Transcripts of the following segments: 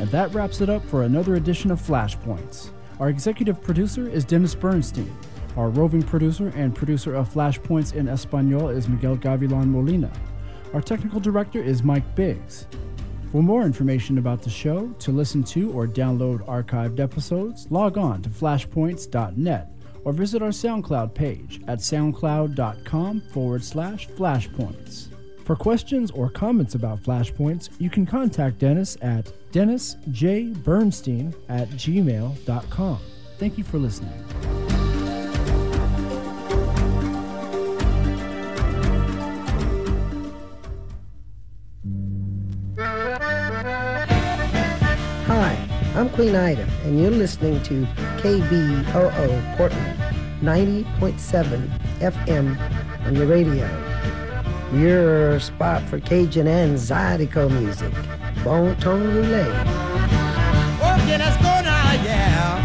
And that wraps it up for another edition of Flashpoints. Our executive producer is Dennis Bernstein. Our roving producer and producer of Flashpoints in Espanol is Miguel Gavilan Molina. Our technical director is Mike Biggs. For more information about the show, to listen to or download archived episodes, log on to flashpoints.net or visit our SoundCloud page at soundcloud.com/flashpoints. For questions or comments about Flashpoints, you can contact Dennis at dennisjbernstein@gmail.com. Thank you for listening. Hi, I'm Queen Ida, and you're listening to KBOO Portland, 90.7 FM on your radio. Your spot for Cajun and Zydeco music. Bon ton roulé. Okay, let's go now, yeah.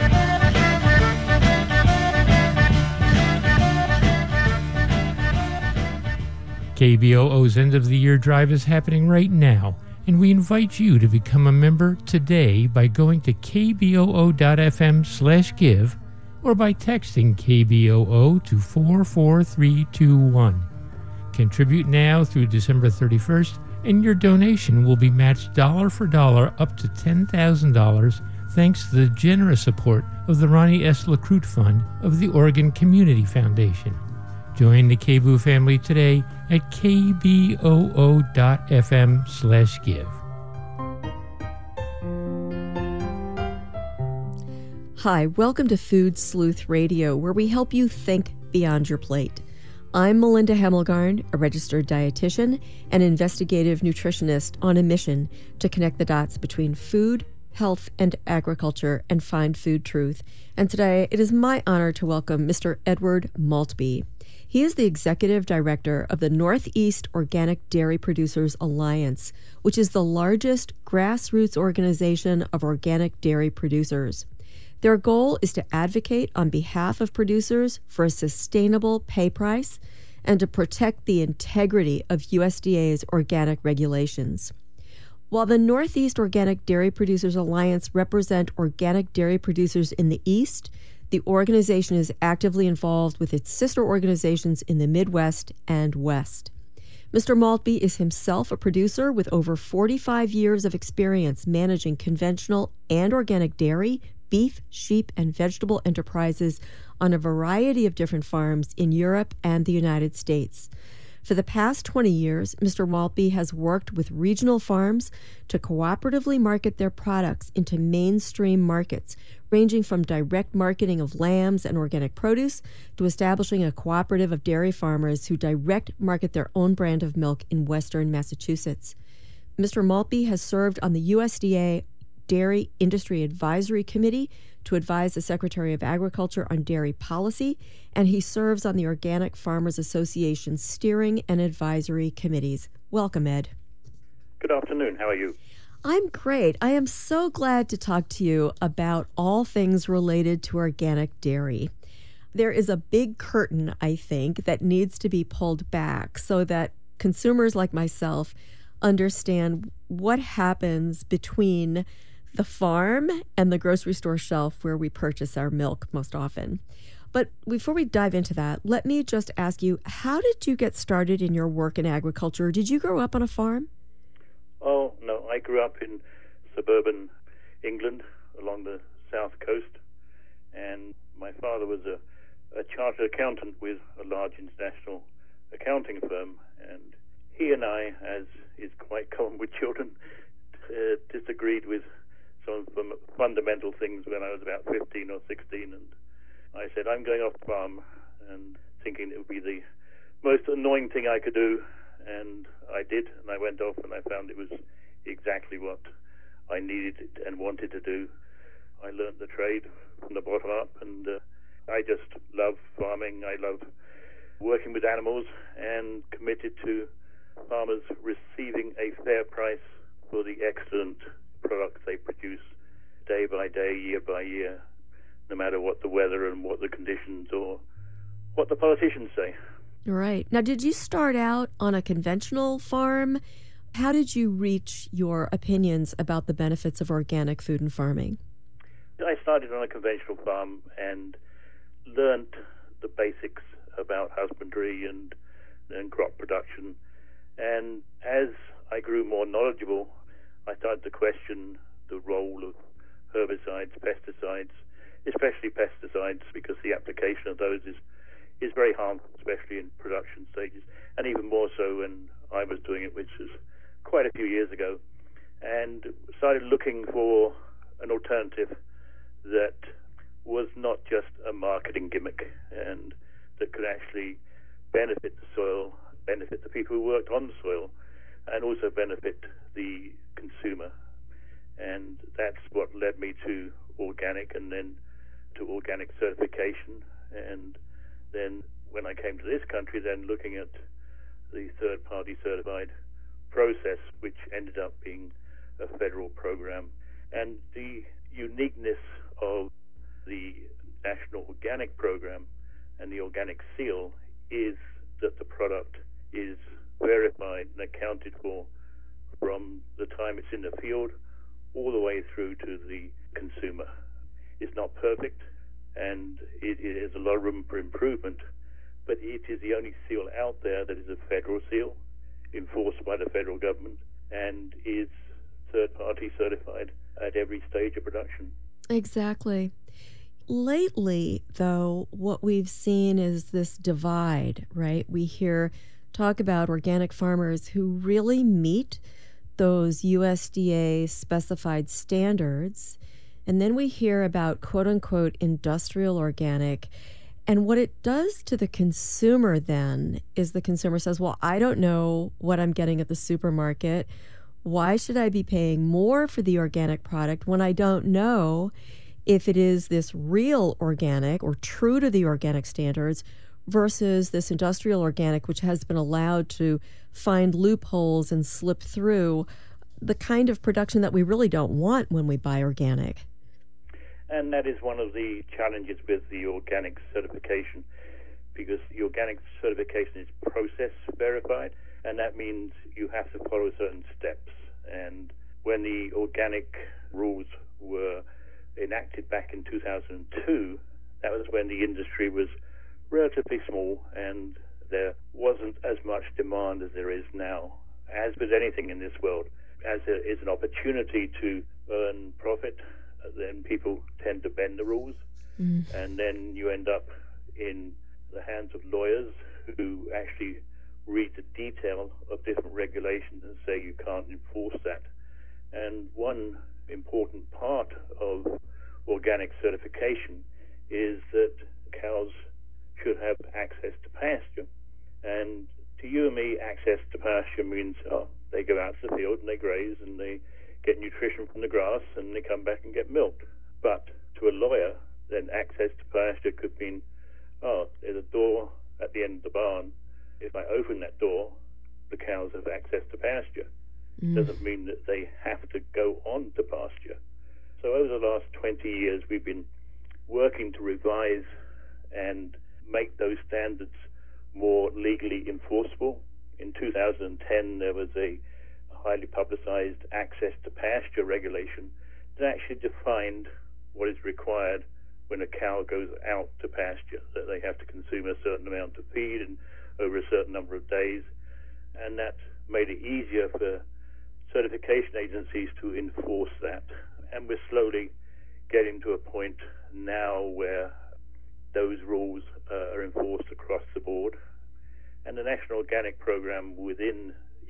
KBOO's End of the Year Drive is happening right now, and we invite you to become a member today by going to kboo.fm/give or by texting KBOO to 44321. Contribute now through December 31st, and your donation will be matched dollar for dollar up to $10,000 thanks to the generous support of the Ronnie S. LaCroute Fund of the Oregon Community Foundation. Join the KBOO family today at kboo.fm/give. Hi, welcome to Food Sleuth Radio, where we help you think beyond your plate. I'm Melinda Hemmelgarn, a registered dietitian and investigative nutritionist on a mission to connect the dots between food, health, and agriculture and find food truth. And today it is my honor to welcome Mr. Edward Maltby. He is the executive director of the Northeast Organic Dairy Producers Alliance, which is the largest grassroots organization of organic dairy producers. Their goal is to advocate on behalf of producers for a sustainable pay price and to protect the integrity of USDA's organic regulations. While the Northeast Organic Dairy Producers Alliance represent organic dairy producers in the East, the organization is actively involved with its sister organizations in the Midwest and West. Mr. Maltby is himself a producer with over 45 years of experience managing conventional and organic dairy, beef, sheep, and vegetable enterprises on a variety of different farms in Europe and the United States. For the past 20 years, Mr. Maltby has worked with regional farms to cooperatively market their products into mainstream markets, ranging from direct marketing of lambs and organic produce to establishing a cooperative of dairy farmers who direct market their own brand of milk in western Massachusetts. Mr. Maltby has served on the USDA Dairy Industry Advisory Committee to advise the Secretary of Agriculture on dairy policy, and he serves on the Organic Farmers Association's steering and advisory committees. Welcome, Ed. Good afternoon. How are you? I'm great. I am so glad to talk to you about all things related to organic dairy. There is a big curtain, I think, that needs to be pulled back so that consumers like myself understand what happens between the farm and the grocery store shelf where we purchase our milk most often. But before we dive into that, let me just ask you, how did you get started in your work in agriculture? Did you grow up on a farm? Oh, no. I grew up in suburban England along the south coast, and my father was a chartered accountant with a large international accounting firm, and he and I, as is quite common with children, disagreed with some fundamental things when I was about 15 or 16, and I said, I'm going off the farm, and thinking it would be the most annoying thing I could do, and I did, and I went off, and I found it was exactly what I needed and wanted to do. I learned the trade from the bottom up, and I just love farming. I love working with animals, and committed to farmers receiving a fair price for the excellent products they produce day by day, year by year, no matter what the weather and what the conditions or what the politicians say. Right. Now, did you start out on a conventional farm How did you reach your opinions about the benefits of organic food and farming? I started on a conventional farm and learned the basics about husbandry and crop production. And as I grew more knowledgeable, I started to question the role of herbicides, pesticides, especially pesticides, because the application of those is very harmful, especially in production stages, and even more so when I was doing it, which was quite a few years ago, and started looking for an alternative that was not just a marketing gimmick and that could actually benefit the soil, benefit the people who worked on the soil, and also benefit the consumer. And that's what led me to organic and then to organic certification. And then when I came to this country, then looking at the third-party certified process, which ended up being a federal program. And the uniqueness of the National Organic Program and the Organic Seal is that the product is verified and accounted for from the time it's in the field all the way through to the consumer. It's not perfect, and it has a lot of room for improvement, but it is the only seal out there that is a federal seal enforced by the federal government and is third-party certified at every stage of production. Exactly. Lately, though, what we've seen is this divide, right? We hear talk about organic farmers who really meet those USDA specified standards, and then we hear about quote-unquote industrial organic. And what it does to the consumer then is the consumer says, well, I don't know what I'm getting at the supermarket. Why should I be paying more for the organic product when I don't know if it is this real organic or true to the organic standards versus this industrial organic, which has been allowed to find loopholes and slip through the kind of production that we really don't want when we buy organic? And that is one of the challenges with the organic certification, because the organic certification is process verified, and that means you have to follow certain steps. And when the organic rules were enacted back in 2002, that was when the industry was relatively small and there wasn't as much demand as there is now. As with anything in this world, as there is an opportunity to earn profit, then people tend to bend the rules, and then you end up in the hands of lawyers who actually read the detail of different regulations and say you can't enforce that. And one important part of organic certification is that cows should have access to pasture. And to you and me, access to pasture means they go out to the field and they graze and they get nutrition from the grass and they come back and get milked. But to a lawyer, then access to pasture could mean, there's a door at the end of the barn. If I open that door, the cows have access to pasture. Doesn't mean that they have to go on to pasture. So over the last 20 years, we've been working to revise and make those standards more legally enforceable. In 2010, there was a highly publicized access to pasture regulation that actually defined what is required when a cow goes out to pasture, that they have to consume a certain amount of feed and over a certain number of days. And that made it easier for certification agencies to enforce that. And we're slowly getting to a point now where those rules are enforced across the board. And the National Organic Program within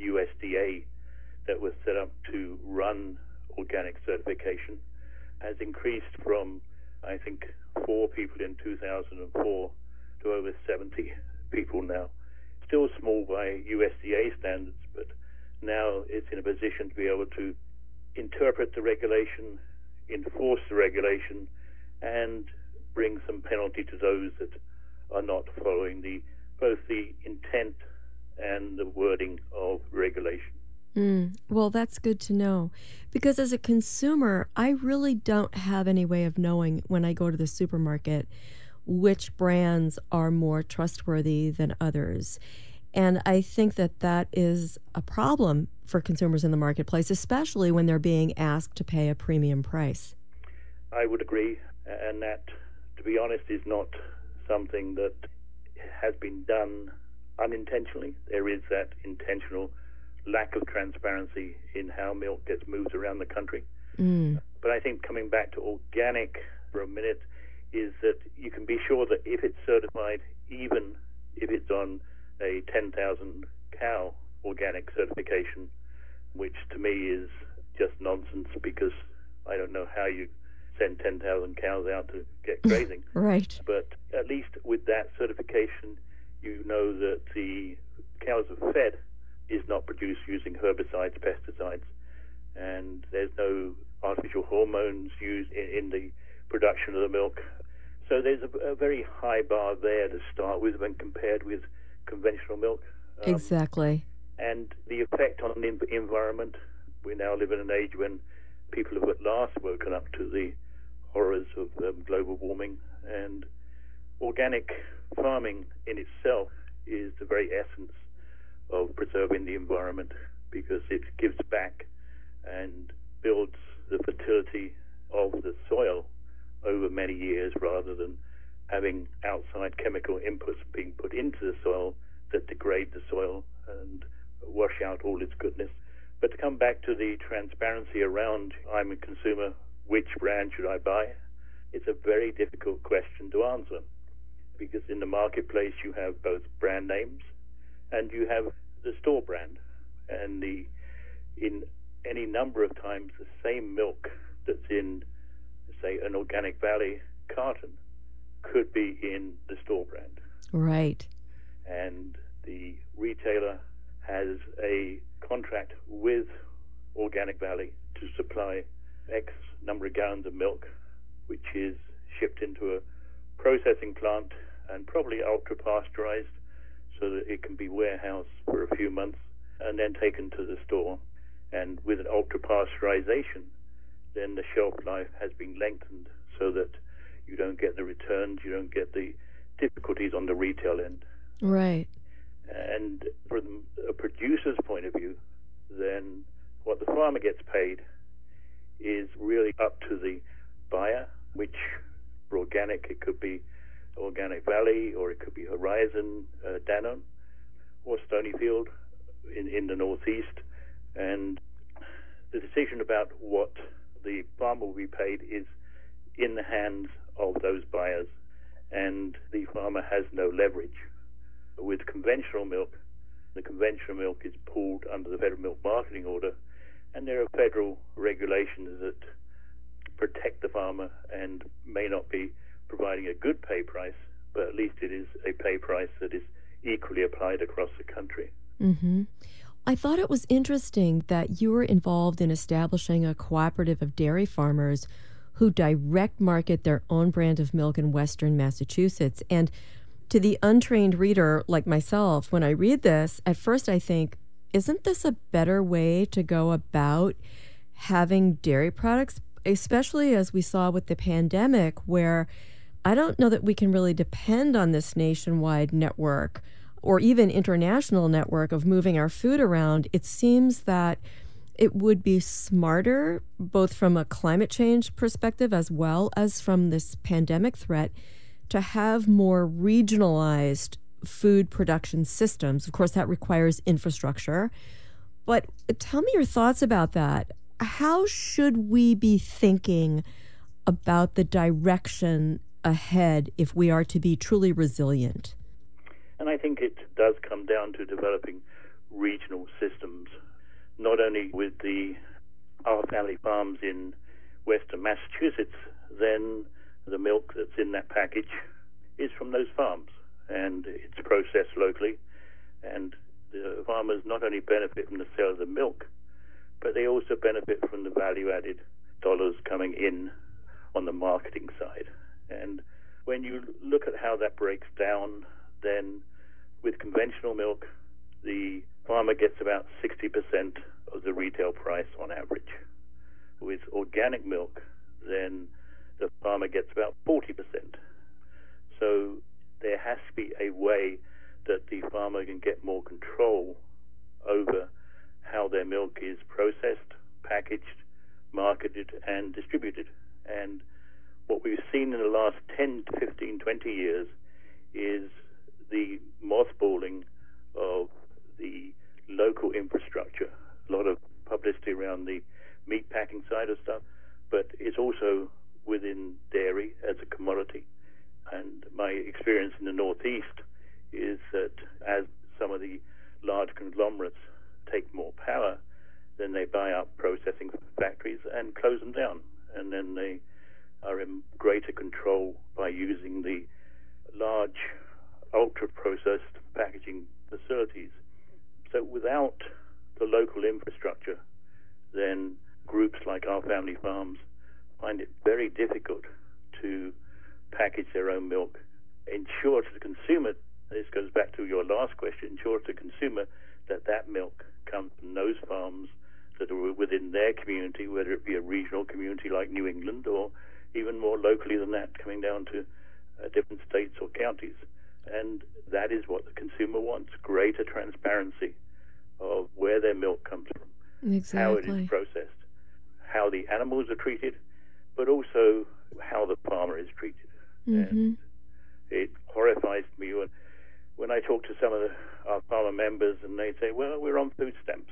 USDA that was set up to run organic certification has increased from, I think, 4 people in 2004 to over 70 people now. Still small by USDA standards, but now it's in a position to be able to interpret the regulation, enforce the regulation, and bring some penalty to those that are not following both the intent and the wording of regulation. Well, that's good to know, because as a consumer, I really don't have any way of knowing when I go to the supermarket which brands are more trustworthy than others. And I think that that is a problem for consumers in the marketplace, especially when they're being asked to pay a premium price. I would agree, and that, to be honest, is not something that has been done unintentionally. There is that intentional lack of transparency in how milk gets moved around the country. But I think coming back to organic for a minute is that you can be sure that if it's certified, even if it's on a 10,000 cow organic certification, which to me is just nonsense, because I don't know how you send 10,000 cows out to get grazing. Right. But at least with that certification, you know that the cows are fed is not produced using herbicides, pesticides, and there's no artificial hormones used in the production of the milk. So there's a very high bar there to start with when compared with conventional milk. Exactly. And the effect on the environment, we now live in an age when people have at last woken up to the horrors of global warming, and organic farming in itself is the very essence of preserving the environment, because it gives back and builds the fertility of the soil over many years, rather than having outside chemical inputs being put into the soil that degrade the soil and wash out all its goodness. But to come back to the transparency around, I'm a consumer, which brand should I buy? It's a very difficult question to answer, because in the marketplace you have both brand names and you have the store brand, and in any number of times the same milk that's in, say, an Organic Valley carton could be in the store brand. Right. And the retailer has a contract with Organic Valley to supply X number of gallons of milk, which is shipped into a processing plant and probably ultra-pasteurized so that it can be warehoused for a few months and then taken to the store. And with an ultra-pasteurization, then the shelf life has been lengthened so that you don't get the returns, you don't get the difficulties on the retail end. Right. And from a producer's point of view, then what the farmer gets paid is really up to the buyer, which for organic, it could be Organic Valley, or it could be Horizon, Danone, or Stonyfield in the northeast. And the decision about what the farmer will be paid is in the hands of those buyers, and the farmer has no leverage. With conventional milk, the conventional milk is pulled under the Federal Milk Marketing Order, and there are federal regulations that protect the farmer and may not be providing a good pay price, but at least it is a pay price that is equally applied across the country. Mm-hmm. I thought it was interesting that you were involved in establishing a cooperative of dairy farmers who direct market their own brand of milk in Western Massachusetts. And to the untrained reader like myself, when I read this, at first I think, isn't this a better way to go about having dairy products, especially as we saw with the pandemic, where I don't know that we can really depend on this nationwide network or even international network of moving our food around. It seems that it would be smarter, both from a climate change perspective as well as from this pandemic threat, to have more regionalized food production systems. Of course, that requires infrastructure. But tell me your thoughts about that. How should we be thinking about the direction ahead if we are to be truly resilient? And I think it does come down to developing regional systems, not only with our family farms in Western Massachusetts, then the milk that's in that package is from those farms, and it's processed locally, and the farmers not only benefit from the sale of the milk, but they also benefit from the value-added dollars coming in on the marketing side. And when you look at how that breaks down, then with conventional milk, the farmer gets about 60% of the retail price on average. With organic milk, then the farmer gets about 40%. So there has to be a way that the farmer farmer can get more control over how their milk is processed, packaged, marketed, and distributed. And what we've seen in the last 10 to 15, 20 years is the mothballing of the local infrastructure. A lot of publicity around the meat packing side of stuff, but it's also within dairy as a commodity. And my experience in the Northeast is that as some of the large conglomerates take more power, then they buy up processing factories and close them down. And then they are in greater control by using the large, ultra-processed packaging facilities. So without the local infrastructure, then groups like Our Family Farms find it very difficult to package their own milk, ensure to the consumer, this goes back to your last question, ensure to the consumer that that milk comes from those farms that are within their community, whether it be a regional community like New England or even more locally than that, coming down to different states or counties. And that is what the consumer wants, greater transparency of where their milk comes from, exactly. How it is processed, how the animals are treated, but also how the farmer is treated. And it horrifies me when I talk to some of our farmer members and they say, well, we're on food stamps.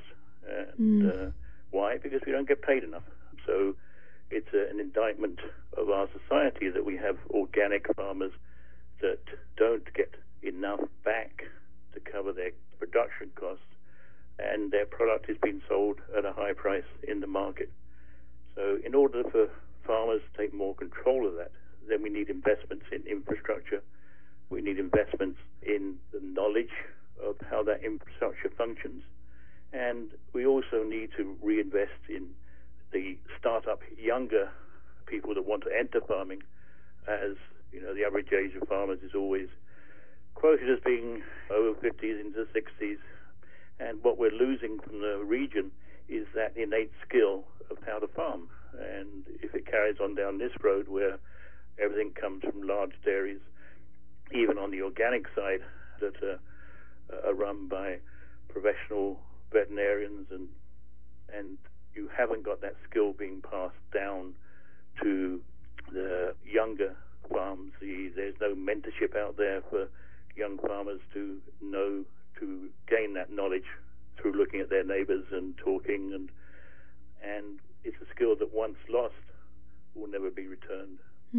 And why? Because we don't get paid enough. So it's an indictment of our society that we have organic farmers that don't get enough back to cover their production costs, and their product is being sold at a high price in the market. So in order for farmers to take more control of that, then we need investments in infrastructure. We need investments in the knowledge of how that infrastructure functions. And we also need to reinvest in the startup younger people that want to enter farming. As you know, the average age of farmers is always quoted as being over 50s into 60s. And what we're losing from the region is that innate skill of how to farm. And if it carries on down this road where everything comes from large dairies, even on the organic side that are run by professional veterinarians, and you haven't got that skill being passed down to the younger farms. There's no mentorship out there for young farmers to know, to gain that knowledge through looking at their neighbors and talking, and it's a skill that once lost will never be returned.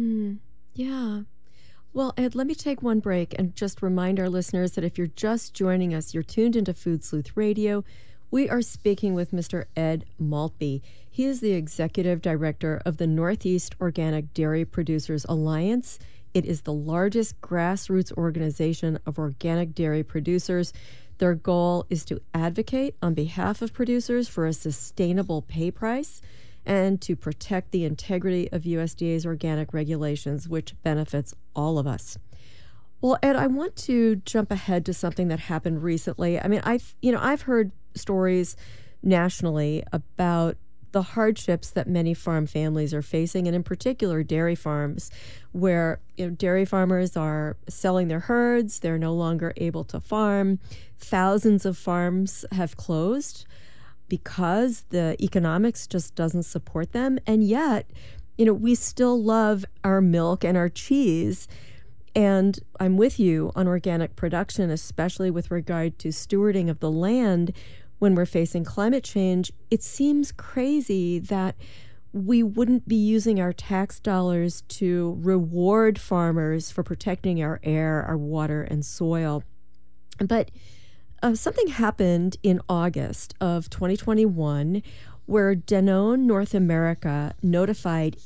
Yeah. Well, Ed, let me take one break and just remind our listeners that if you're just joining us, you're tuned into Food Sleuth Radio. We are speaking with Mr. Ed Maltby. He is the executive director of the Northeast Organic Dairy Producers Alliance. It is the largest grassroots organization of organic dairy producers. Their goal is to advocate on behalf of producers for a sustainable pay price and to protect the integrity of USDA's organic regulations, which benefits all of us. Well, Ed, I want to jump ahead to something that happened recently. I mean, I've heard stories nationally about the hardships that many farm families are facing, and in particular dairy farms, where dairy farmers are selling their herds, they're no longer able to farm. Thousands of farms have closed because the economics just doesn't support them. And yet, we still love our milk and our cheese. And I'm with you on organic production, especially with regard to stewarding of the land when we're facing climate change. It seems crazy that we wouldn't be using our tax dollars to reward farmers for protecting our air, our water, and soil. But something happened in August of 2021 where Danone North America notified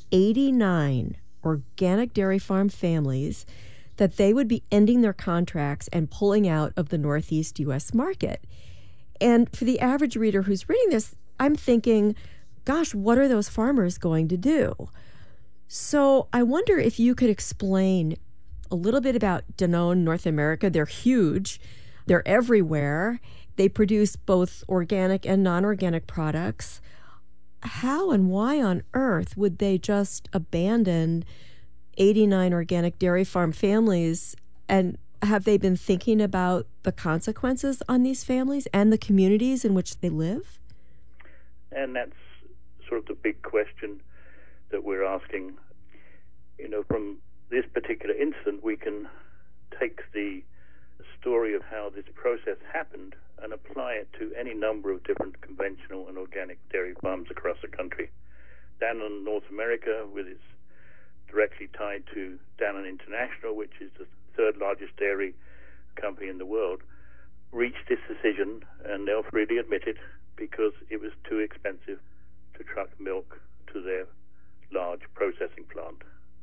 89 organic dairy farm families that they would be ending their contracts and pulling out of the Northeast U.S. market. And for the average reader who's reading this, I'm thinking, gosh, what are those farmers going to do? So I wonder if you could explain a little bit about Danone North America. They're huge. They're everywhere. They produce both organic and non-organic products. How and why on earth would they just abandon 89 organic dairy farm families and Have they been thinking about the consequences on these families and the communities in which they live? And that's sort of the big question that we're asking. From this particular incident, we can take the story of how this process happened and apply it to any number of different conventional and organic dairy farms across the country. Dannon North America, with its directly tied to Dannon International, which is the third largest dairy company in the world, reached this decision, and they'll freely admit it, because it was too expensive to truck milk to their large processing plant.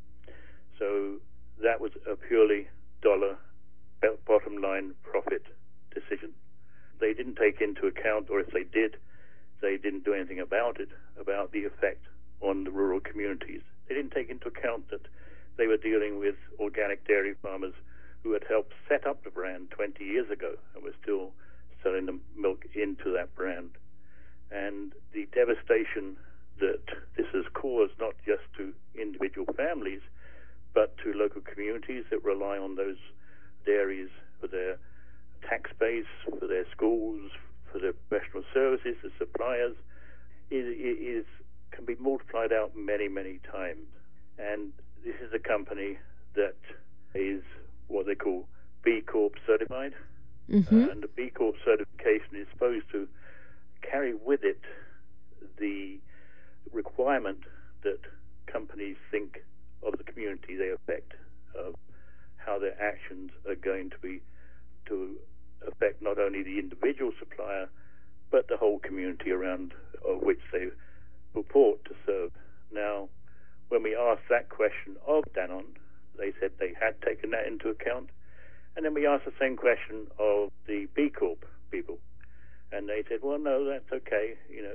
So that was a purely dollar bottom line profit decision. They didn't take into account, or if they did, they didn't do anything about it, about the effect on the rural communities. They didn't take into account that they were dealing with organic dairy farmers who had helped set up the brand 20 years ago and were still selling the milk into that brand. And the devastation that this has caused, not just to individual families, but to local communities that rely on those dairies for their tax base, for their schools, for their professional services, the suppliers, can be multiplied out many, many times. And this is a company that is what they call B Corp certified. Mm-hmm. And the B Corp certification is supposed to carry with it the requirement that companies think of the community they affect, of how their actions are going to be to affect not only the individual supplier, but the whole community around of which they purport to serve. Now, when we asked that question of Dannon, they said they had taken that into account. And then we asked the same question of the B Corp people. And they said, well, no, that's okay.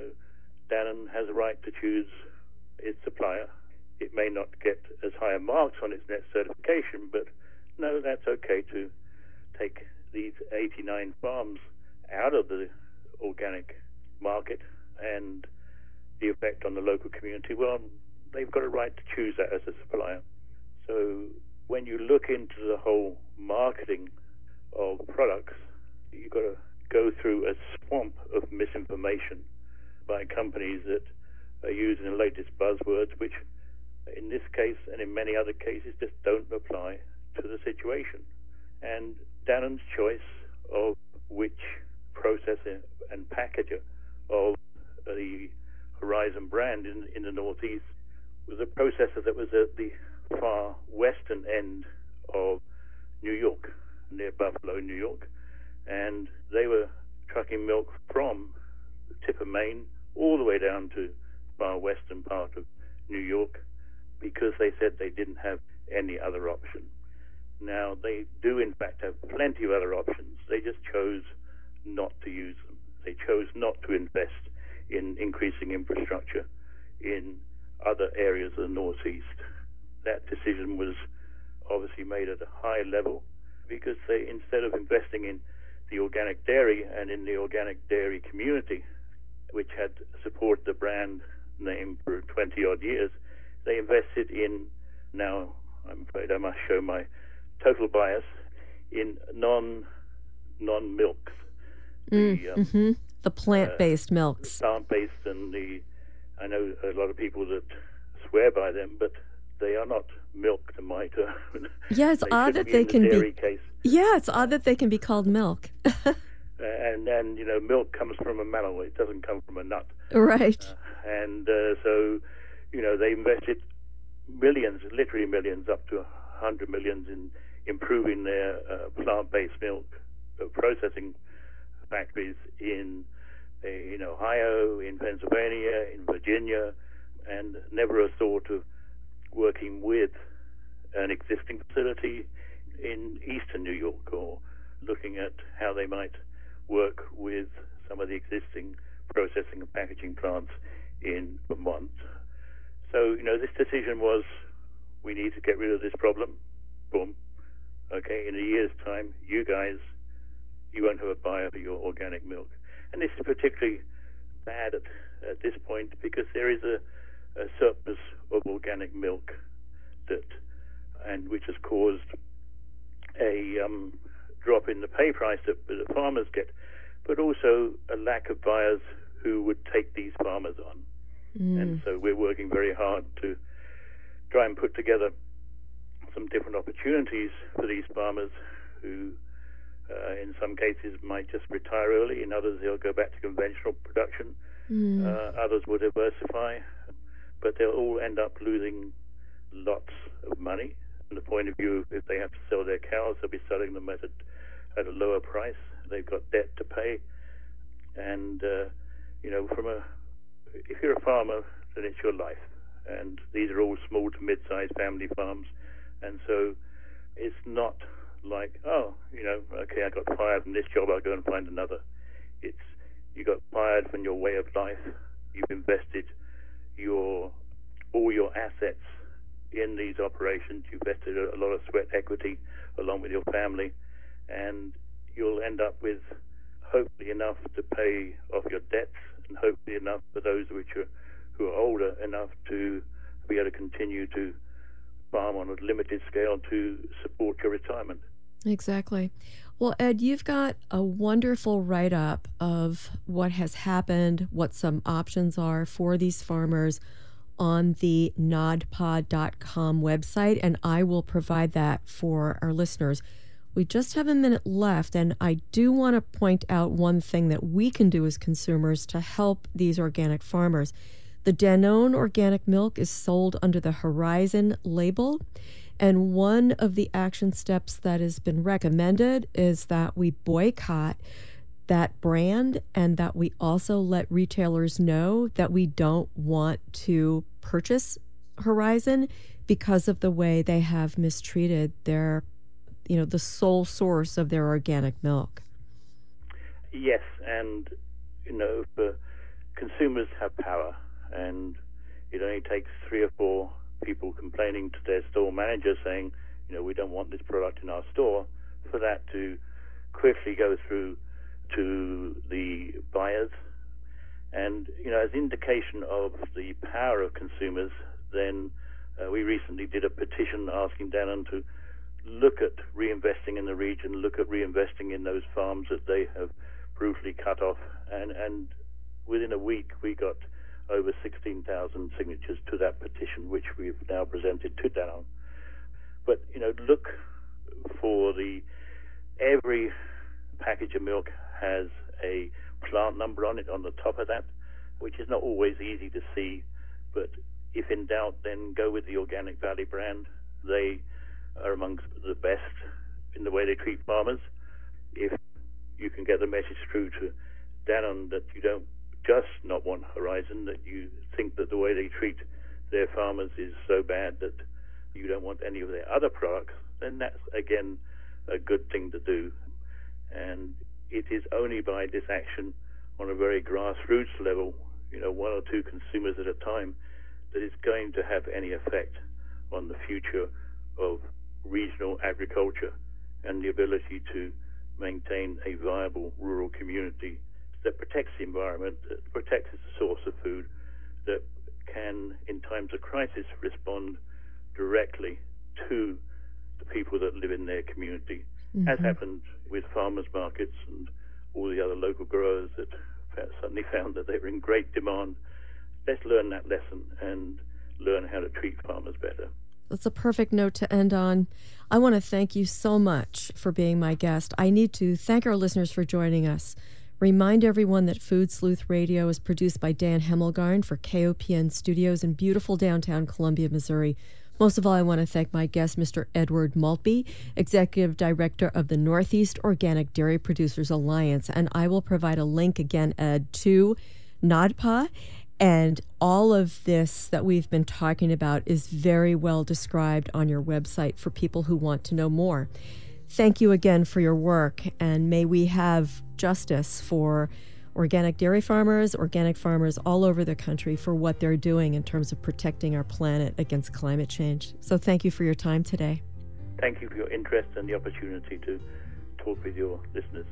Dannon has a right to choose its supplier. It may not get as high a marks on its net certification, but no, that's okay to take these 89 farms out of the organic market, and the effect on the local community, well, they've got a right to choose that as a supplier. So when you look into the whole marketing of products, you've got to go through a swamp of misinformation by companies that are using the latest buzzwords, which in this case and in many other cases just don't apply to the situation. And Dannon's choice of which processor and packager of the Horizon brand in the Northeast was a processor that was at the far western end of New York, near Buffalo, New York. And they were trucking milk from the tip of Maine all the way down to the far western part of New York, because they said they didn't have any other option. Now, they do in fact have plenty of other options. They just chose not to use them. They chose not to invest in increasing infrastructure in other areas of the Northeast. That decision was obviously made at a high level because they, instead of investing in the organic dairy and in the organic dairy community, which had supported the brand name for 20-odd years, they invested in, now I'm afraid I must show my total bias, in non-milks. The plant-based milks. Plant-based, and I know a lot of people that swear by them, but they are not milk to my term. Yeah, it's odd that they can be. Case. Yeah, it's odd that they can be called milk. and milk comes from a mammal; it doesn't come from a nut. Right. So, they invested millions, literally millions, up to 100 millions in improving their plant-based milk processing factories in Ohio, in Pennsylvania, in Virginia, and never a thought of working with an existing facility in eastern New York, or looking at how they might work with some of the existing processing and packaging plants in Vermont. So, this decision was, we need to get rid of this problem. Boom. Okay, in a year's time, you won't have a buyer for your organic milk. And this is particularly bad at this point because there is a surplus of organic milk which has caused a the pay price that the farmers get, but also a lack of buyers who would take these farmers on. And so we're working very hard to try and put together some different opportunities for these farmers who, in some cases, might just retire early. In others, they'll go back to conventional production. Others will diversify. But they'll all end up losing lots of money. From the point of view, if they have to sell their cows, they'll be selling them at a lower price. They've got debt to pay. And, if you're a farmer, then it's your life. And these are all small to mid-sized family farms. And so it's not like, okay, I got fired from this job, I'll go and find another. It's you got fired from your way of life. You've invested all your assets in these operations. You've invested a lot of sweat equity along with your family, and you'll end up with hopefully enough to pay off your debts, and hopefully enough for those who are older enough to be able to continue to farm on a limited scale to support your retirement. Exactly. Well, Ed, you've got a wonderful write-up of what has happened, what some options are for these farmers on the nodpod.com website, and I will provide that for our listeners. We just have a minute left, and I do want to point out one thing that we can do as consumers to help these organic farmers. The Danone organic milk is sold under the Horizon label, and one of the action steps that has been recommended is that we boycott that brand, and that we also let retailers know that we don't want to purchase Horizon because of the way they have mistreated their, the sole source of their organic milk. Yes, and, consumers have power, and it only takes 3 or 4 people complaining to their store manager saying, we don't want this product in our store, for that to quickly go through to the buyers. And, as indication of the power of consumers, then we recently did a petition asking Danone to look at reinvesting in the region, look at reinvesting in those farms that they have brutally cut off. And within a week, we got over 16,000 signatures to that petition, which we've now presented to Danone. But, look for every package of milk has a plant number on it on the top of that, which is not always easy to see. But if in doubt, then go with the Organic Valley brand. They are amongst the best in the way they treat farmers. If you can get the message through to Danone that you don't just not want Horizon, that you think that the way they treat their farmers is so bad that you don't want any of their other products, then that's, again, a good thing to do. And it is only by this action on a very grassroots level, 1 or 2 consumers at a time, that it's going to have any effect on the future of regional agriculture and the ability to maintain a viable rural community that protects the environment, that protects the source of food, that can, in times of crisis, respond directly to the people that live in their community, as happened with farmers markets and all the other local growers that suddenly found that they were in great demand. Let's learn that lesson and learn how to treat farmers better. That's a perfect note to end on. I want to thank you so much for being my guest. I need to thank our listeners for joining us. Remind everyone that Food Sleuth Radio is produced by Dan Hemmelgarn for KOPN Studios in beautiful downtown Columbia, Missouri. Most of all, I want to thank my guest, Mr. Edward Maltby, Executive Director of the Northeast Organic Dairy Producers Alliance. And I will provide a link again, Ed, to NODPA. And all of this that we've been talking about is very well described on your website for people who want to know more. Thank you again for your work, and may we have justice for organic dairy farmers, organic farmers all over the country for what they're doing in terms of protecting our planet against climate change. So thank you for your time today. Thank you for your interest and the opportunity to talk with your listeners.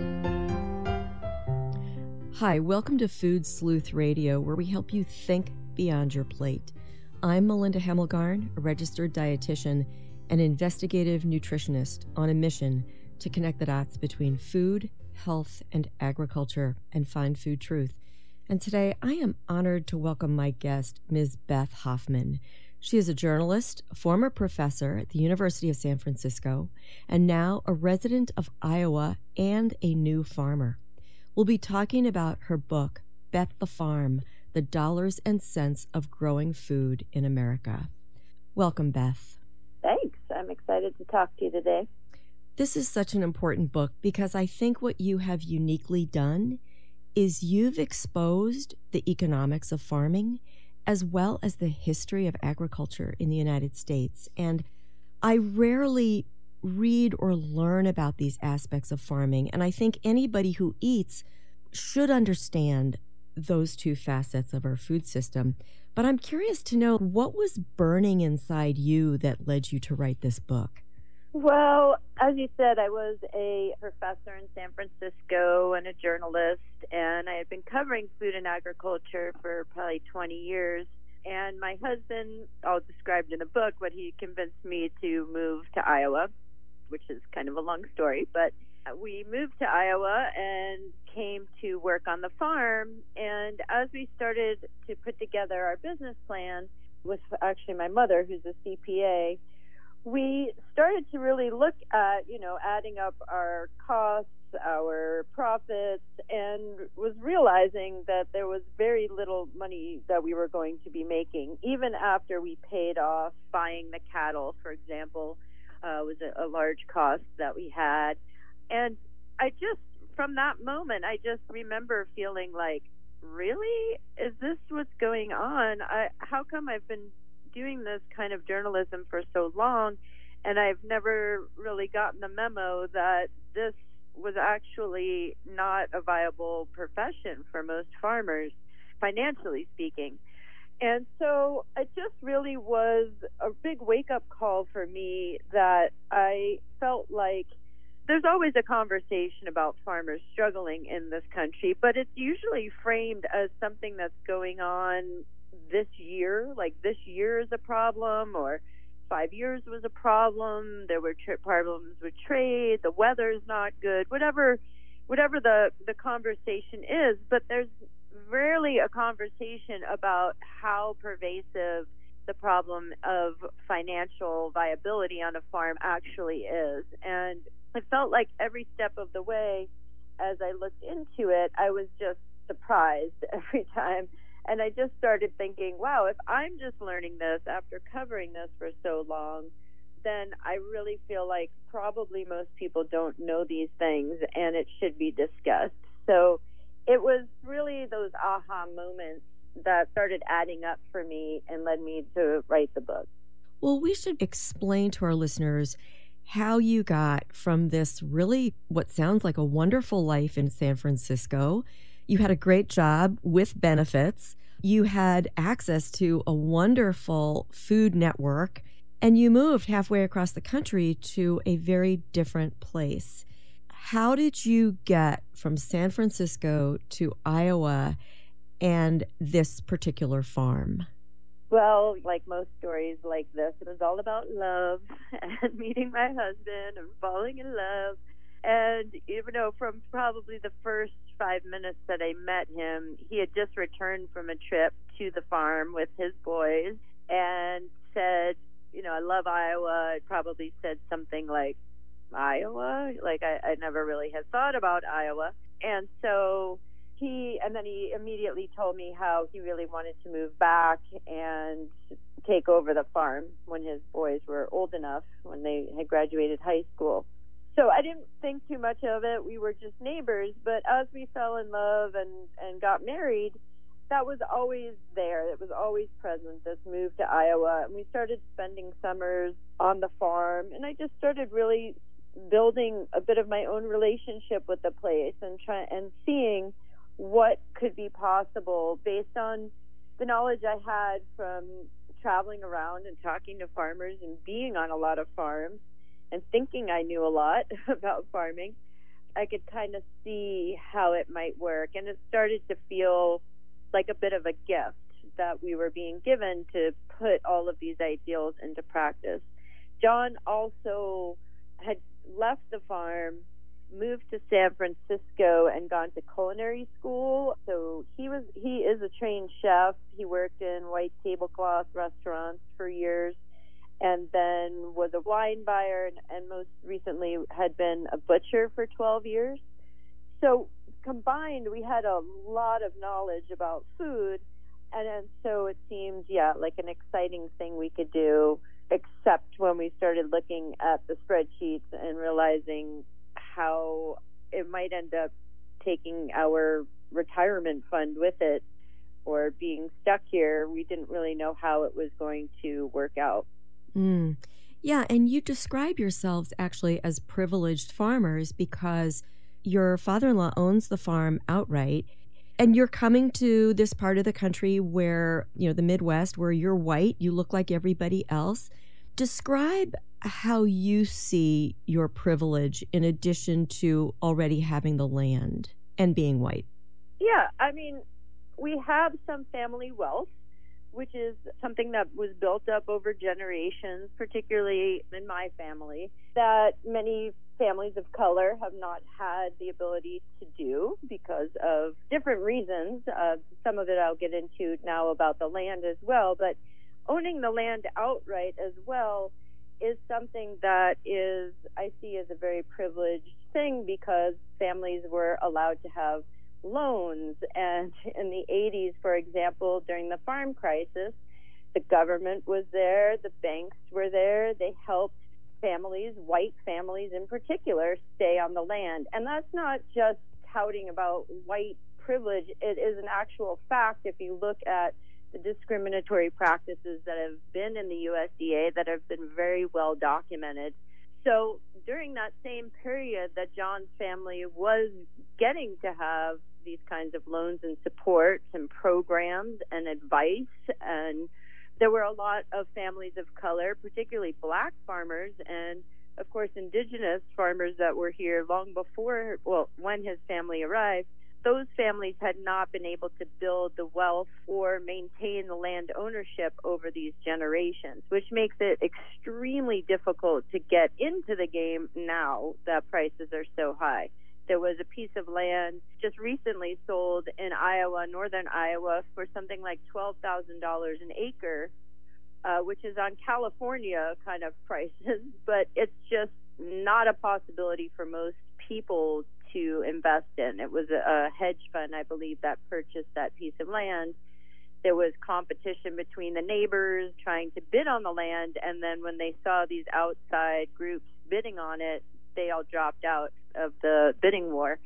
Hi, welcome to Food Sleuth Radio, where we help you think Beyond Your Plate. I'm Melinda Hemmelgarn, a registered dietitian and investigative nutritionist on a mission to connect the dots between food, health, and agriculture and find food truth. And today I am honored to welcome my guest, Ms. Beth Hoffman. She is a journalist, a former professor at the University of San Francisco, and now a resident of Iowa and a new farmer. We'll be talking about her book, Beth the Farm, The Dollars and Cents of Growing Food in America. Welcome, Beth. Thanks. I'm excited to talk to you today. This is such an important book because I think what you have uniquely done is you've exposed the economics of farming as well as the history of agriculture in the United States. And I rarely read or learn about these aspects of farming, and I think anybody who eats should understand those two facets of our food system. But I'm curious to know, what was burning inside you that led you to write this book? Well, as you said, I was a professor in San Francisco and a journalist, and I had been covering food and agriculture for probably 20 years. And my husband, all described in the book, what he convinced me to move to Iowa, which is kind of a long story, but we moved to Iowa and came to work on the farm. And as we started to put together our business plan with actually my mother, who's a CPA, we started to really look at, adding up our costs, our profits, and was realizing that there was very little money that we were going to be making, even after we paid off buying the cattle, for example, was a large cost that we had. And from that moment, I just remember feeling like, really? Is this what's going on? How come I've been doing this kind of journalism for so long, and I've never really gotten the memo that this was actually not a viable profession for most farmers, financially speaking. And so it just really was a big wake-up call for me that I felt like there's always a conversation about farmers struggling in this country, but it's usually framed as something that's going on this year, like this year is a problem, or 5 years was a problem, there were problems with trade, the weather's not good, whatever the conversation is, but there's rarely a conversation about how pervasive the problem of financial viability on a farm actually is. And it felt like every step of the way, as I looked into it, I was just surprised every time. And I just started thinking, wow, if I'm just learning this after covering this for so long, then I really feel like probably most people don't know these things, and it should be discussed. So it was really those aha moments that started adding up for me and led me to write the book. Well, we should explain to our listeners how you got from this really what sounds like a wonderful life in San Francisco. You had a great job with benefits. You had access to a wonderful food network, and you moved halfway across the country to a very different place. How did you get from San Francisco to Iowa and this particular farm? Well, like most stories like this, it was all about love and meeting my husband and falling in love. And even though from probably the first 5 minutes that I met him, he had just returned from a trip to the farm with his boys and said, I love Iowa. I probably said something like, Iowa? Like I never really had thought about Iowa. And so he immediately told me how he really wanted to move back and take over the farm when his boys were old enough, when they had graduated high school. So I didn't think too much of it. We were just neighbors. But as we fell in love and got married, that was always there. It was always present, this move to Iowa. And we started spending summers on the farm. And I just started really building a bit of my own relationship with the place and seeing what could be possible based on the knowledge I had from traveling around and talking to farmers and being on a lot of farms and thinking I knew a lot about farming. I could kind of see how it might work, and it started to feel like a bit of a gift that we were being given to put all of these ideals into practice. John also had left the farm, moved to San Francisco, and gone to culinary school. So he is a trained chef. He worked in white tablecloth restaurants for years, and then was a wine buyer, and most recently had been a butcher for 12 years. So combined, we had a lot of knowledge about food, and so it seemed, like an exciting thing we could do, except when we started looking at the spreadsheets and realizing how it might end up taking our retirement fund with it, or being stuck here. We didn't really know how it was going to work out. Yeah, and you describe yourselves actually as privileged farmers because your father-in-law owns the farm outright, and you're coming to this part of the country where, the Midwest, where you're white, you look like everybody else. Describe how you see your privilege in addition to already having the land and being white. Yeah, I mean, we have some family wealth, which is something that was built up over generations, particularly in my family, that many families of color have not had the ability to do because of different reasons. Some of it I'll get into now about the land as well, but owning the land outright as well is something that I see as a very privileged thing, because families were allowed to have loans. And in the 80s, for example, during the farm crisis, the government was there, the banks were there, they helped families, white families in particular, stay on the land. And that's not just touting about white privilege, it is an actual fact. If you look at the discriminatory practices that have been in the USDA that have been very well documented. So during that same period that John's family was getting to have these kinds of loans and supports and programs and advice, and there were a lot of families of color, particularly black farmers and, of course, indigenous farmers that were here long before, when his family arrived. Those families had not been able to build the wealth or maintain the land ownership over these generations, which makes it extremely difficult to get into the game now that prices are so high. There was a piece of land just recently sold in Iowa, northern Iowa, for something like $12,000 an acre, which is on California kind of prices, but it's just not a possibility for most people to invest in. It was a hedge fund, I believe, that purchased that piece of land. There was competition between the neighbors trying to bid on the land, and then when they saw these outside groups bidding on it, they all dropped out of the bidding war.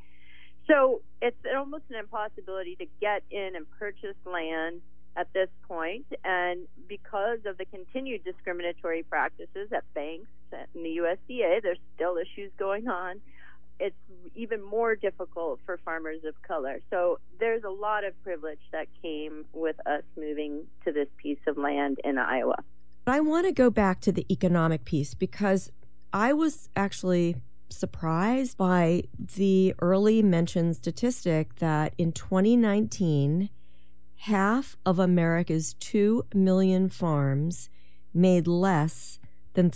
So it's almost an impossibility to get in and purchase land at this point, and because of the continued discriminatory practices at banks and the USDA, there's still issues going on. It's even more difficult for farmers of color. So there's a lot of privilege that came with us moving to this piece of land in Iowa. I want to go back to the economic piece because I was actually surprised by the early mentioned statistic that in 2019, half of America's 2 million farms made less than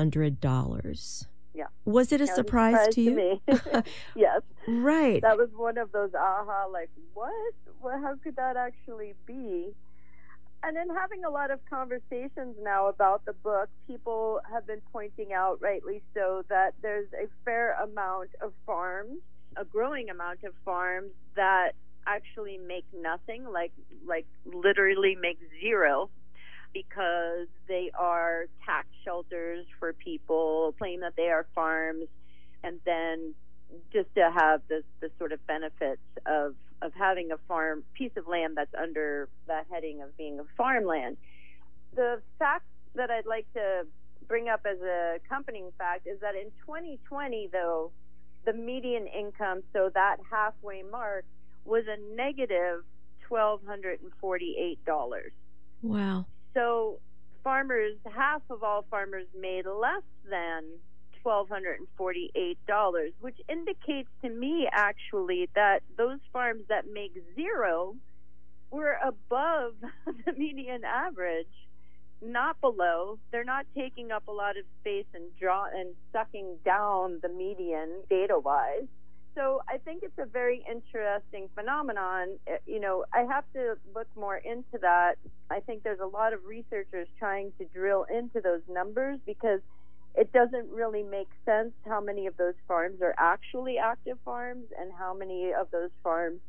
$300. Yeah. Was it a surprise to you? Me. Yes. Right. That was one of those aha, like, what? Well, how could that actually be? And in having a lot of conversations now about the book, people have been pointing out, rightly so, that there's a fair amount of farms, a growing amount of farms that actually make nothing, like literally make zero, because they are tax shelters for people, claim that they are farms, and then just to have the sort of benefits of having a farm piece of land that's under that heading of being a farmland. The fact that I'd like to bring up as a accompanying fact is that in 2020, though, the median income, so that halfway mark, was a negative $1,248. Wow. So half of all farmers made less than $1,248, which indicates to me actually that those farms that make zero we're above the median average, not below. They're not taking up a lot of space and sucking down the median data-wise. So I think it's a very interesting phenomenon. I have to look more into that. I think there's a lot of researchers trying to drill into those numbers because it doesn't really make sense how many of those farms are actually active farms and how many of those farms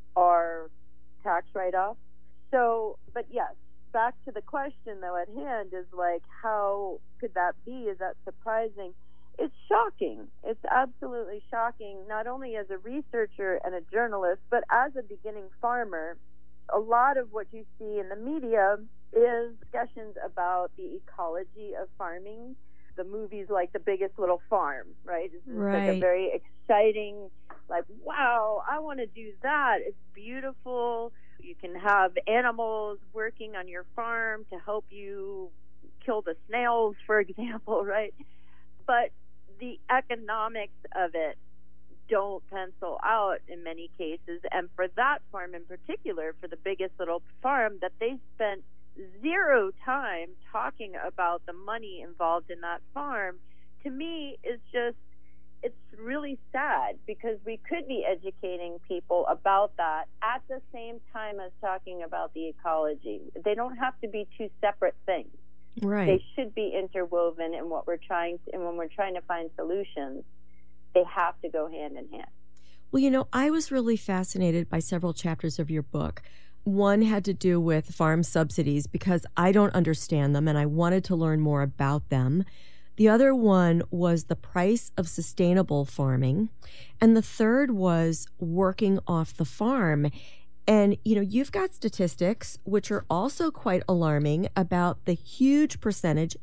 are tax write-offs. So, but yes, back to the question though at hand is like, how could that be? Is that surprising? It's shocking. It's absolutely shocking, not only as a researcher and a journalist, but as a beginning farmer. A lot of what you see in the media is discussions about the ecology of farming. The movies like The Biggest Little Farm, right? It's Right. like a very exciting, like, wow, I want to do that. It's beautiful. You can have animals working on your farm to help you kill the snails, for example, right? But the economics of it don't pencil out in many cases. And for that farm in particular, for The Biggest Little Farm, that they spent zero time talking about the money involved in that farm, to me is just, it's really sad because we could be educating people about that at the same time as talking about the ecology. They don't have to be two separate things. Right. They should be interwoven in what we're trying to, and when we're trying to find solutions, they have to go hand in hand. Well, I was really fascinated by several chapters of your book. One had to do with farm subsidies because I don't understand them and I wanted to learn more about them. The other one was the price of sustainable farming. And the third was working off the farm. And, you've got statistics, which are also quite alarming, about the huge percentage,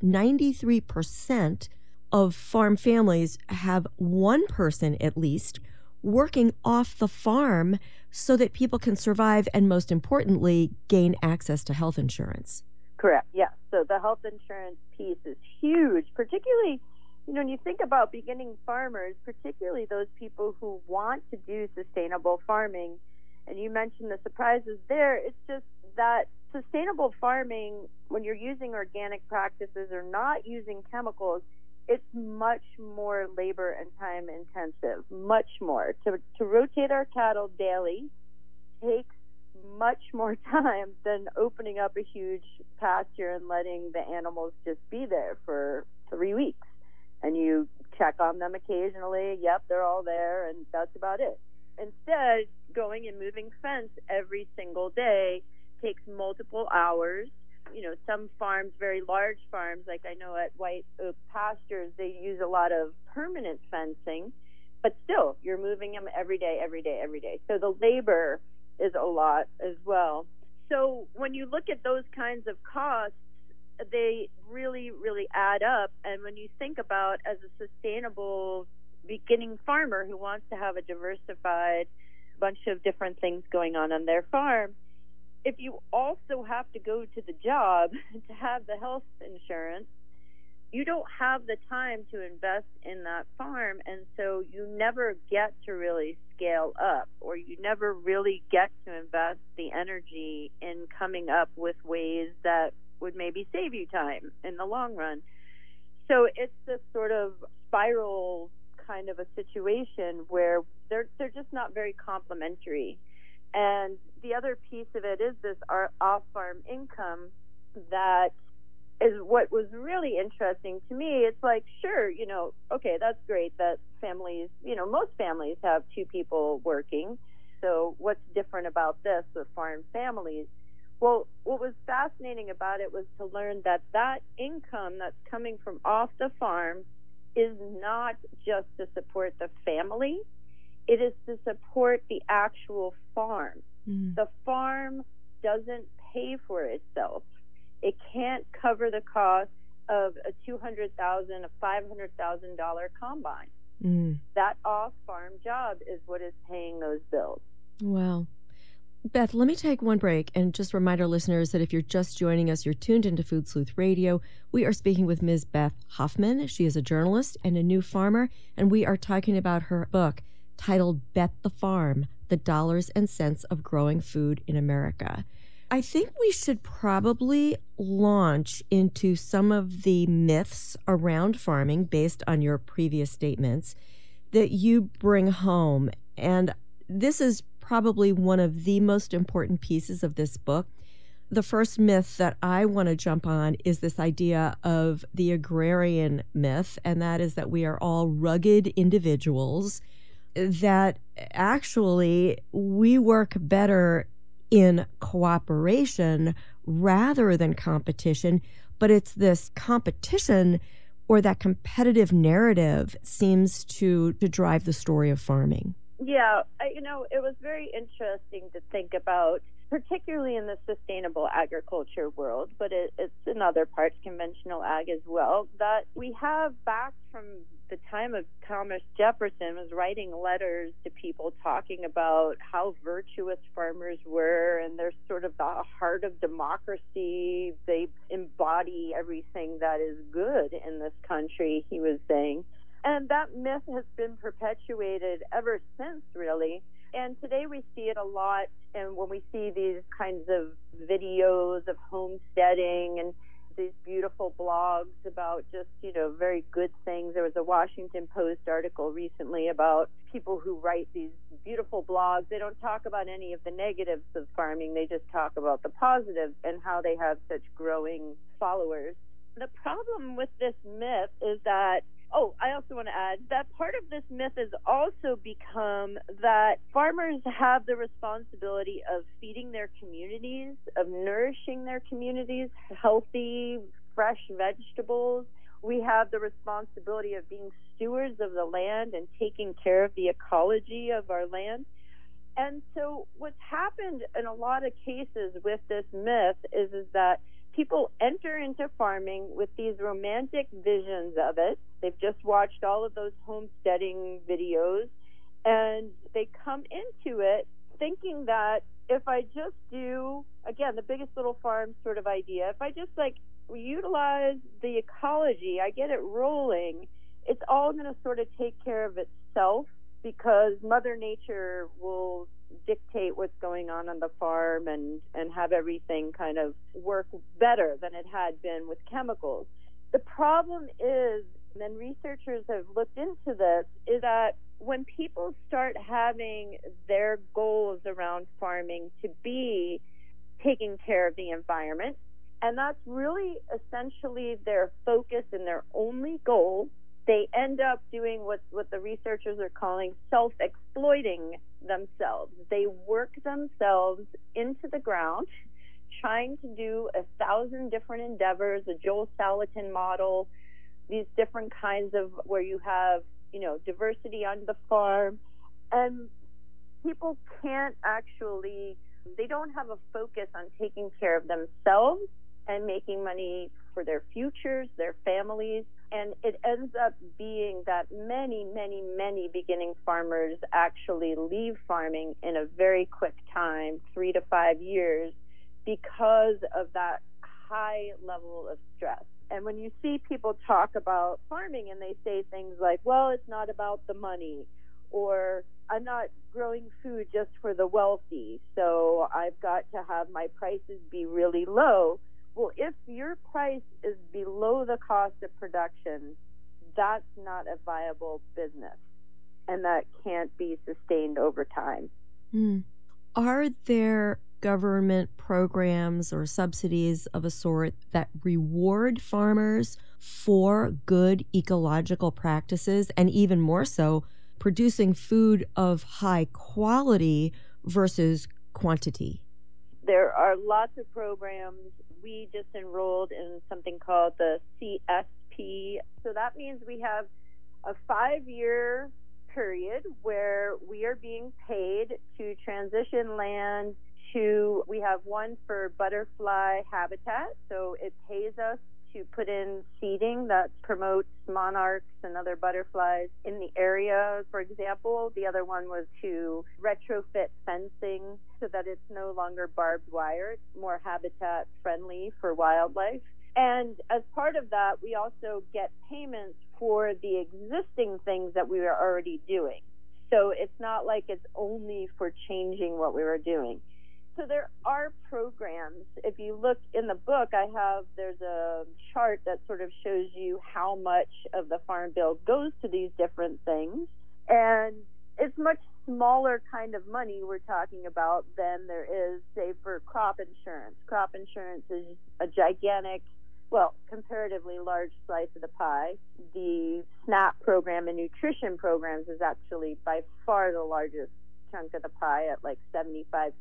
93% of farm families have one person at least working off the farm so that people can survive and, most importantly, gain access to health insurance. Correct, yes. So the health insurance piece is huge, particularly, when you think about beginning farmers, particularly those people who want to do sustainable farming. And you mentioned the surprises there. It's just that sustainable farming, when you're using organic practices or not using chemicals, it's much more labor and time intensive, much more. To rotate our cattle daily takes much more time than opening up a huge pasture and letting the animals just be there for 3 weeks. And you check on them occasionally. Yep, they're all there, and that's about it. Instead, going and moving fence every single day takes multiple hours. Some farms, very large farms, like I know at White Oak Pastures, they use a lot of permanent fencing, but still, you're moving them every day. So the labor is a lot as well. So when you look at those kinds of costs, they really, really add up. And when you think about as a sustainable beginning farmer who wants to have a diversified bunch of different things going on their farm, if you also have to go to the job to have the health insurance, you don't have the time to invest in that farm, and so you never get to really scale up, or you never really get to invest the energy in coming up with ways that would maybe save you time in the long run. So it's this sort of spiral kind of a situation where they're just not very complementary. And the other piece of it is this off-farm income that is what was really interesting to me. It's like, sure, okay, that's great that families, most families have two people working. So what's different about this with farm families? Well, what was fascinating about it was to learn that income that's coming from off the farm is not just to support the family. It is to support the actual farm. The farm doesn't pay for itself. It can't cover the cost of a $200,000, a $500,000 combine. That off-farm job is what is paying those bills. Wow. Beth, let me take one break and just remind our listeners that if you're just joining us, you're tuned into Food Sleuth Radio. We are speaking with Ms. Beth Hoffman. She is a journalist and a new farmer, and we are talking about her book titled Bet the Farm, the dollars and cents of growing food in America. I think we should probably launch into some of the myths around farming based on your previous statements that you bring home. And this is probably one of the most important pieces of this book. The first myth that I want to jump on is this idea of the agrarian myth, and that is that we are all rugged individuals, that actually we work better in cooperation rather than competition, but it's this competition or that competitive narrative seems to drive the story of farming. Yeah, it was very interesting to think about, particularly in the sustainable agriculture world, but it's in other parts, conventional ag as well, that we have back from the time of Thomas Jefferson was writing letters to people talking about how virtuous farmers were, and they're sort of the heart of democracy. They embody everything that is good in this country, he was saying. And that myth has been perpetuated ever since, really. And today we see it a lot, and when we see these kinds of videos of homesteading and these beautiful blogs about just, very good things. There was a Washington Post article recently about people who write these beautiful blogs. They don't talk about any of the negatives of farming. They just talk about the positives and how they have such growing followers. The problem with this myth is that I also want to add that part of this myth has also become that farmers have the responsibility of feeding their communities, of nourishing their communities, healthy, fresh vegetables. We have the responsibility of being stewards of the land and taking care of the ecology of our land. And so what's happened in a lot of cases with this myth is that people enter into farming with these romantic visions of it. They've just watched all of those homesteading videos, and they come into it thinking that if I just do, again, the biggest little farm sort of idea, if I just utilize the ecology, I get it rolling, it's all going to sort of take care of itself because Mother Nature will dictate what's going on the farm and have everything kind of work better than it had been with chemicals. The problem is, and researchers have looked into this, is that when people start having their goals around farming to be taking care of the environment, and that's really essentially their focus and their only goal, they end up doing what the researchers are calling self-exploiting themselves. They work themselves into the ground, trying to do 1,000 different endeavors, a Joel Salatin model, these different kinds of where you have, diversity on the farm. And people can't actually, they don't have a focus on taking care of themselves and making money for their futures, their families. And it ends up being that many, many, many beginning farmers actually leave farming in a very quick time, 3 to 5 years, because of that high level of stress. And when you see people talk about farming and they say things like, well, it's not about the money, or I'm not growing food just for the wealthy, so I've got to have my prices be really low. Well, if your price is below the cost of production, that's not a viable business, and that can't be sustained over time. Are there government programs or subsidies of a sort that reward farmers for good ecological practices, and even more so, producing food of high quality versus quantity? There are lots of programs. We just enrolled in something called the CSP. So that means we have a 5-year period where we are being paid to transition land to, we have one for butterfly habitat. So it pays us to put in seeding that promotes monarchs and other butterflies in the area, for example. The other one was to retrofit fencing so that it's no longer barbed wire. It's more habitat friendly for wildlife. And as part of that, we also get payments for the existing things that we are already doing. So it's not like it's only for changing what we were doing. So there are programs. If you look in the book, there's a chart that sort of shows you how much of the Farm Bill goes to these different things. And it's much smaller kind of money we're talking about than there is, say, for crop insurance. Crop insurance is a gigantic, well, comparatively large slice of the pie. The SNAP program and nutrition programs is actually by far the largest chunk of the pie at like 75%.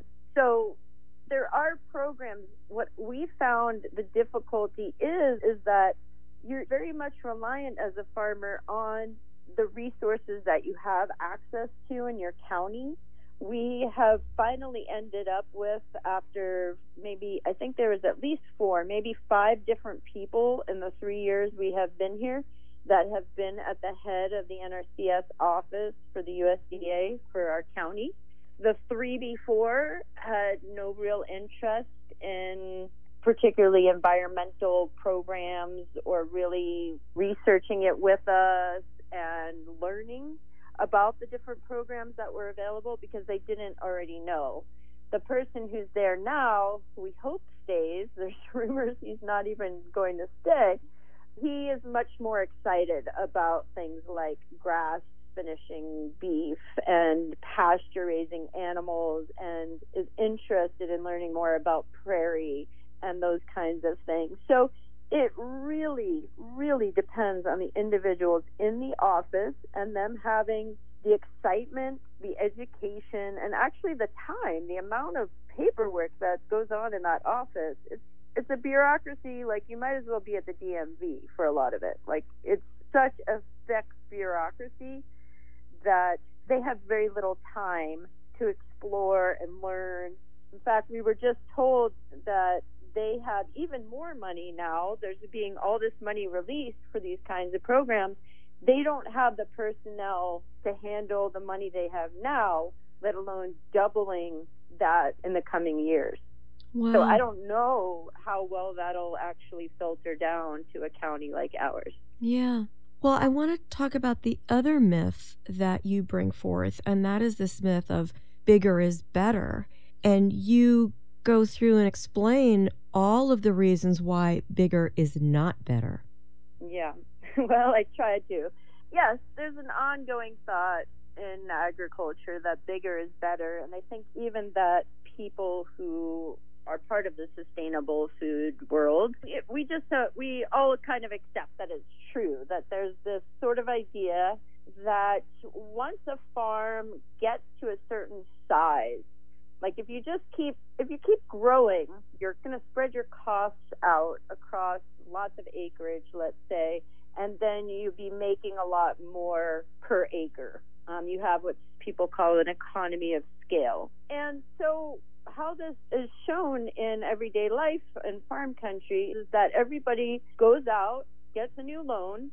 So there are programs. What we found the difficulty is that you're very much reliant as a farmer on the resources that you have access to in your county. We have finally ended up with, after maybe, I think there was at least 4, maybe 5 different people in the 3 years we have been here that have been at the head of the NRCS office for the USDA for our county. The 3 before had no real interest in particularly environmental programs or really researching it with us and learning about the different programs that were available because they didn't already know. The person who's there now, who we hope stays, there's rumors he's not even going to stay, he is much more excited about things like grass finishing beef and pasture raising animals, and is interested in learning more about prairie and those kinds of things. So it really, really depends on the individuals in the office and them having the excitement, the education, and actually the time, the amount of paperwork that goes on in that office. It's a bureaucracy, like you might as well be at the DMV for a lot of it. Like, it's such a thick bureaucracy that they have very little time to explore and learn. In fact, we were just told that they have even more money now. There's being all this money released for these kinds of programs. They don't have the personnel to handle the money they have now, let alone doubling that in the coming years. Wow. So I don't know how well that'll actually filter down to a county like ours. Yeah. Well, I want to talk about the other myth that you bring forth, and that is this myth of bigger is better. And you go through and explain all of the reasons why bigger is not better. Yeah. Well, I try to. Yes, there's an ongoing thought in agriculture that bigger is better. And I think even that people who are part of the sustainable food world, we all kind of accept that it's true, that there's this sort of idea that once a farm gets to a certain size, like if you keep growing, you're going to spread your costs out across lots of acreage, let's say, and then you'll be making a lot more per acre. You have what people call an economy of scale. And so how this is shown in everyday life in farm country is that everybody goes out, gets a new loan,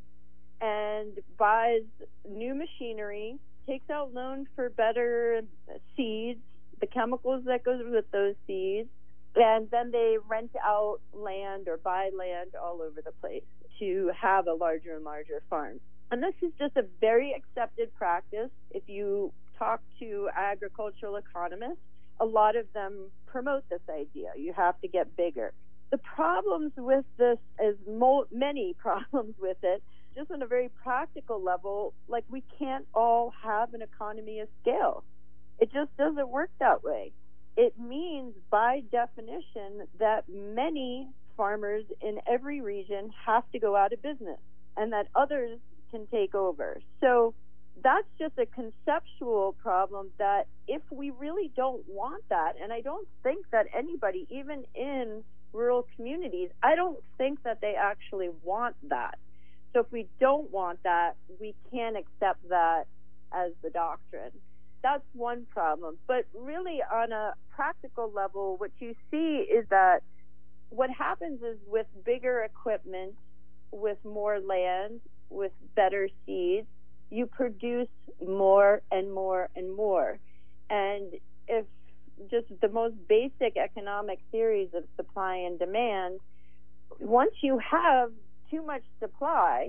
and buys new machinery, takes out loans for better seeds, the chemicals that goes with those seeds, and then they rent out land or buy land all over the place to have a larger and larger farm. And this is just a very accepted practice. If you talk to agricultural economists, a lot of them promote this idea. You have to get bigger. The problems with this is many problems with it, just on a very practical level, like we can't all have an economy of scale. It just doesn't work that way. It means, by definition, that many farmers in every region have to go out of business and that others can take over. So that's just a conceptual problem that if we really don't want that, and I don't think that anybody, even in rural communities, I don't think that they actually want that. So if we don't want that, we can't accept that as the doctrine. That's one problem. But really, on a practical level, what you see is that what happens is with bigger equipment, with more land, with better seeds, you produce more and more and more. And if just the most basic economic theories of supply and demand, once you have too much supply,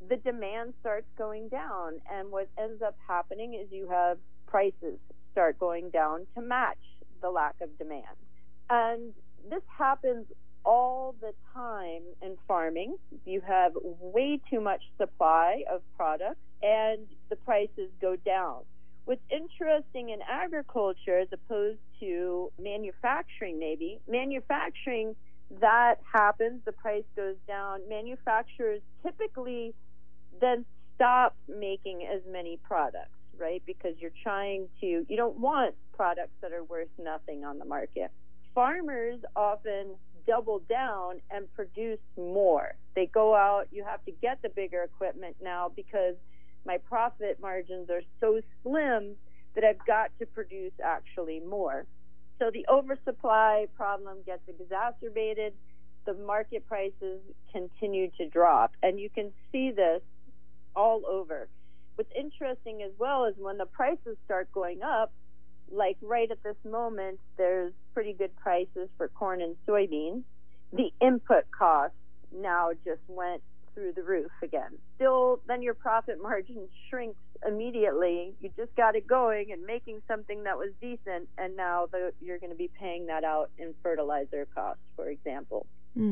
the demand starts going down. And what ends up happening is you have prices start going down to match the lack of demand. And this happens all the time in farming. You have way too much supply of products and the prices go down. What's interesting in agriculture, as opposed to manufacturing, manufacturing, that happens, the price goes down. Manufacturers typically then stop making as many products, right? Because you don't want products that are worth nothing on the market. Farmers often double down and produce more. They go out, you have to get the bigger equipment now because my profit margins are so slim that I've got to produce actually more. So the oversupply problem gets exacerbated. The market prices continue to drop. And you can see this all over. What's interesting as well is when the prices start going up, like right at this moment, there's pretty good prices for corn and soybeans. The input costs now just went through the roof again. Still, then your profit margin shrinks immediately. You just got it going and making something that was decent, and now you're going to be paying that out in fertilizer costs, for example.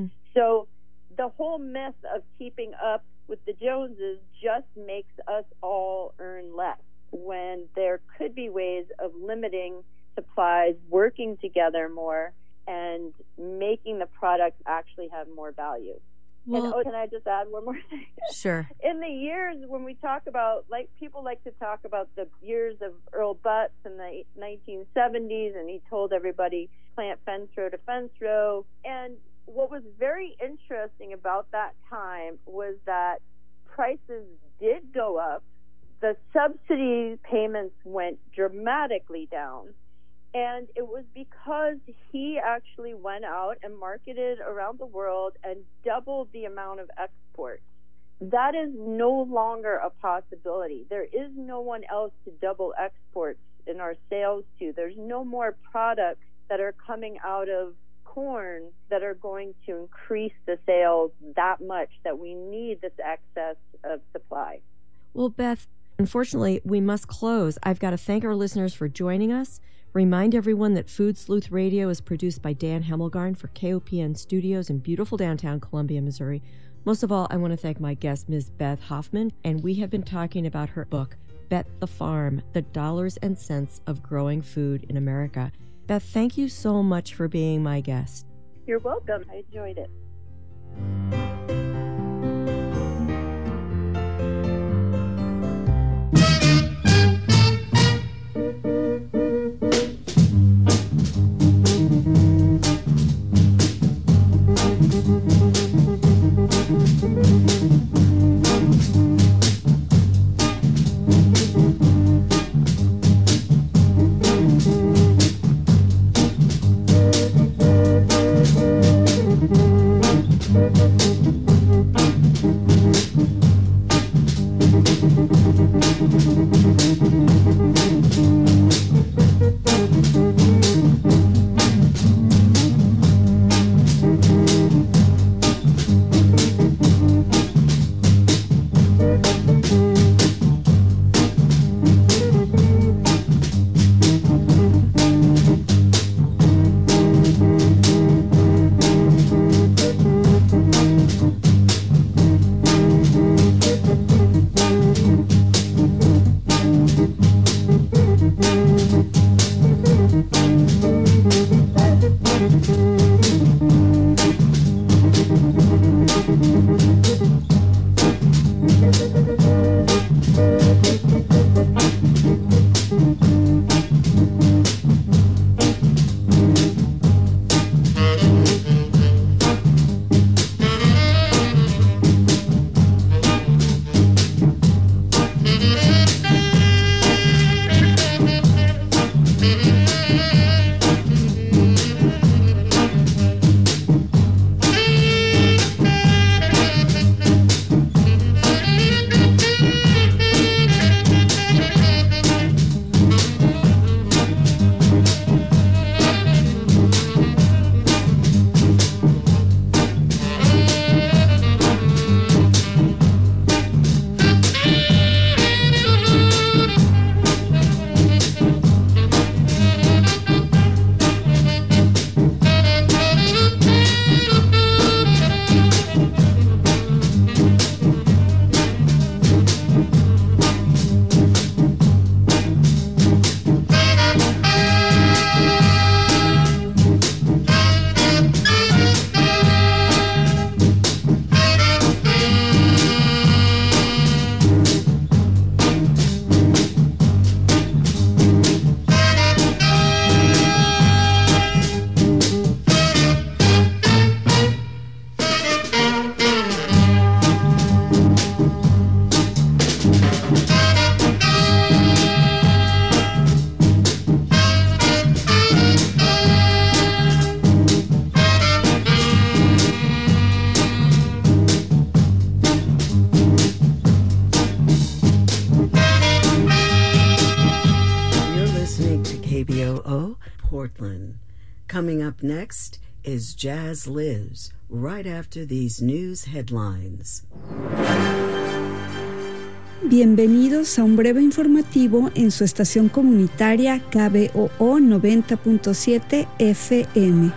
So the whole myth of keeping up with the Joneses just makes us all earn less, when there could be ways of limiting supplies, working together more, and making the products actually have more value. Well, and can I just add one more thing? Sure. In the years when we talk about, like, people like to talk about the years of Earl Butz in the 1970s, and he told everybody plant fence row to fence row. And what was very interesting about that time was that prices did go up. The subsidy payments went dramatically down. And it was because he actually went out and marketed around the world and doubled the amount of exports. That is no longer a possibility. There is no one else to double exports in our sales to. There's no more products that are coming out of corn that are going to increase the sales that much that we need this excess of supply. Well, Beth, unfortunately, we must close. I've got to thank our listeners for joining us. Remind everyone that Food Sleuth Radio is produced by Dan Hemmelgarn for KOPN Studios in beautiful downtown Columbia, Missouri. Most of all, I want to thank my guest, Ms. Beth Hoffman, and we have been talking about her book, Bet the Farm, The Dollars and Cents of Growing Food in America. Beth, thank you so much for being my guest. You're welcome. I enjoyed it. KBOO, Portland. Coming up next is Jazz Lives, right after these news headlines. Bienvenidos a un breve informativo en su estación comunitaria KBOO 90.7 FM.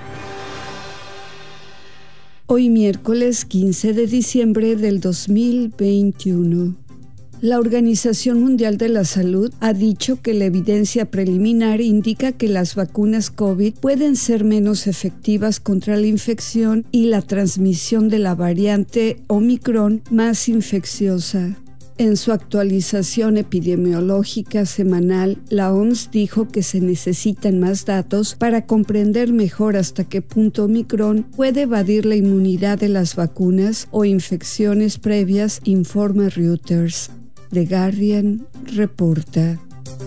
Hoy miércoles 15 de diciembre del 2021. La Organización Mundial de la Salud ha dicho que la evidencia preliminar indica que las vacunas COVID pueden ser menos efectivas contra la infección y la transmisión de la variante Omicron más infecciosa. En su actualización epidemiológica semanal, la OMS dijo que se necesitan más datos para comprender mejor hasta qué punto Omicron puede evadir la inmunidad de las vacunas o infecciones previas, informa Reuters. The Guardian reporta.